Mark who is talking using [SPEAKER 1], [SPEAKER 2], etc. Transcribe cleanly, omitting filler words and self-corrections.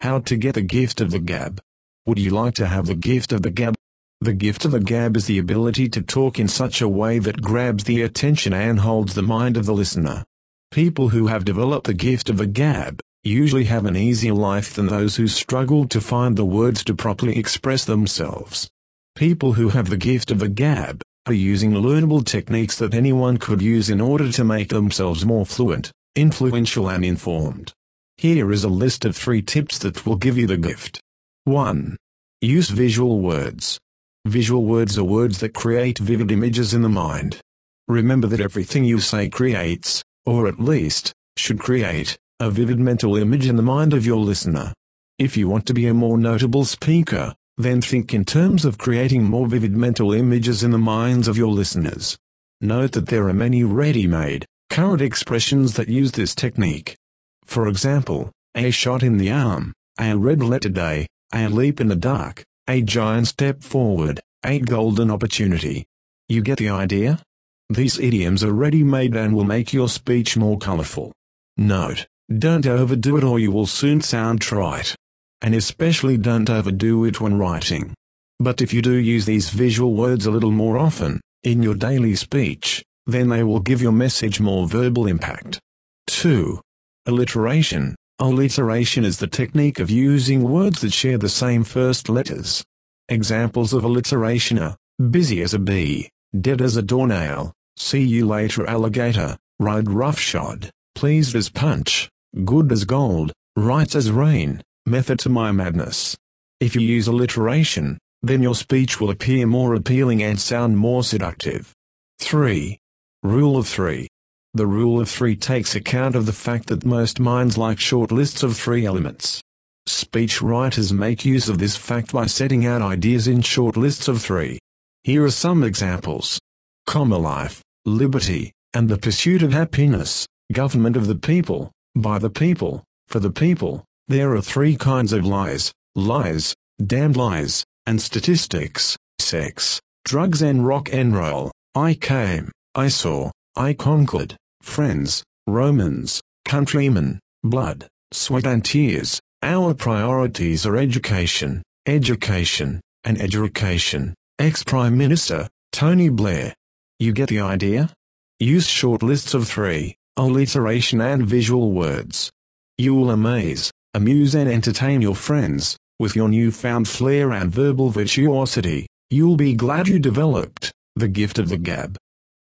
[SPEAKER 1] How to get the gift of the gab. Would you like to have the gift of the gab? The gift of the gab is the ability to talk in such a way that grabs the attention and holds the mind of the listener. People who have developed the gift of the gab usually have an easier life than those who struggle to find the words to properly express themselves. People who have the gift of the gab are using learnable techniques that anyone could use in order to make themselves more fluent, influential and informed. Here is a list of 3 tips that will give you the gift. 1. Use visual words. Visual words are words that create vivid images in the mind. Remember that everything you say creates, or at least, should create, a vivid mental image in the mind of your listener. If you want to be a more notable speaker, then think in terms of creating more vivid mental images in the minds of your listeners. Note that there are many ready-made, current expressions that use this technique. For example, a shot in the arm, a red letter day, a leap in the dark, a giant step forward, a golden opportunity. You get the idea? These idioms are ready-made and will make your speech more colorful. Note, don't overdo it or you will soon sound trite. And especially don't overdo it when writing. But if you do use these visual words a little more often, in your daily speech, then they will give your message more verbal impact. 2. Alliteration. Alliteration is the technique of using words that share the same first letters. Examples of alliteration are, busy as a bee, dead as a doornail, see you later alligator, ride roughshod, pleased as punch, good as gold, right as rain, method to my madness. If you use alliteration, then your speech will appear more appealing and sound more seductive. 3. Rule of 3. The rule of 3 takes account of the fact that most minds like short lists of 3 elements. Speech writers make use of this fact by setting out ideas in short lists of 3. Here are some examples. Life, liberty, and the pursuit of happiness, government of the people, by the people, for the people. There are 3 kinds of lies, damned lies, and statistics, sex, drugs and rock and roll. I came, I saw, I conquered, friends, Romans, countrymen, blood, sweat and tears. Our priorities are education, and education. Ex-Prime Minister, Tony Blair. You get the idea? Use short lists of 3, alliteration and visual words. You will amuse and entertain your friends. With your newfound flair and verbal virtuosity, you'll be glad you developed the gift of the gab.